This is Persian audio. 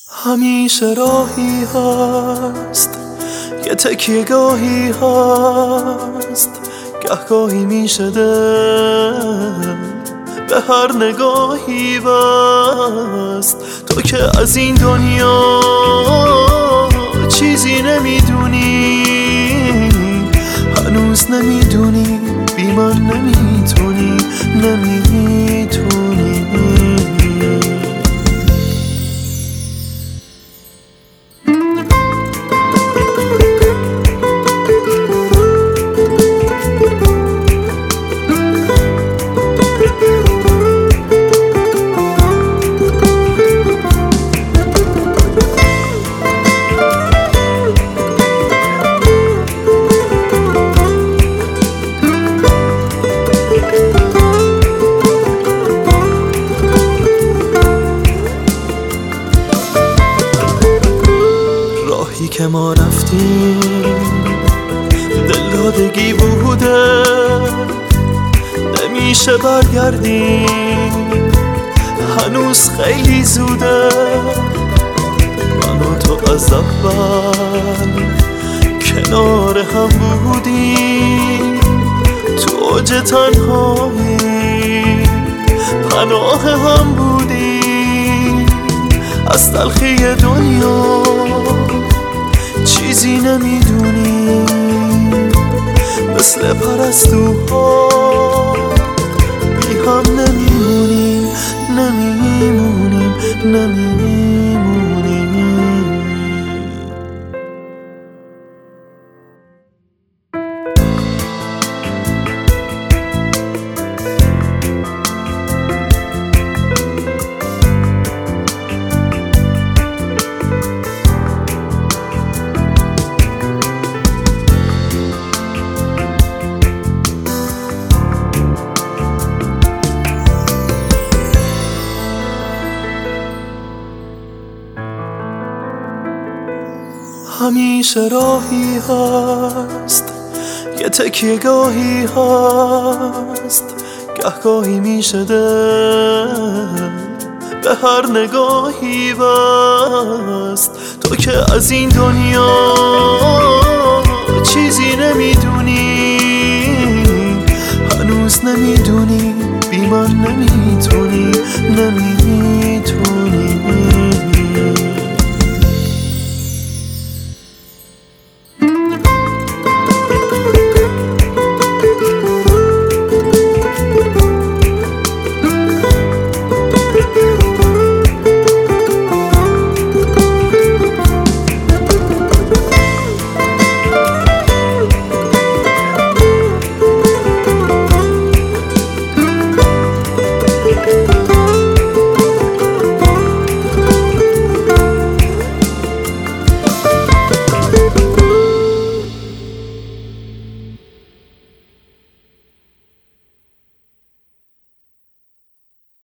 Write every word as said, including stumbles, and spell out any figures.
همیشه راهی هست، یه تکیه گاهی هست، گهگاهی میشه دل به هر نگاهی بست. تو که از این دنیا چیزی نمیدونی، هنوز نمیدونی بی من نمیتونی نمیتونی. راهی که ما رفتیم دلدادگی بوده، نمیشه برگردیم، هنوز خیلی زوده. من و تو از اول کنار هم بودیم، تو اوج تنهایی پناه هم بودیم. از تلخی دنیا چیزی نمیدونی، مثل پرستوها بی هم نمیمونیم نمیمونیم نمیمونیم. همیشه راهی هست، یه تکیه گاهی هست، گهگاهی میشه دل به هر نگاهی بست. تو که از این دنیا چیزی نمیدونی، هنوز نمیدونی بی من نمیتونی نمیتونی.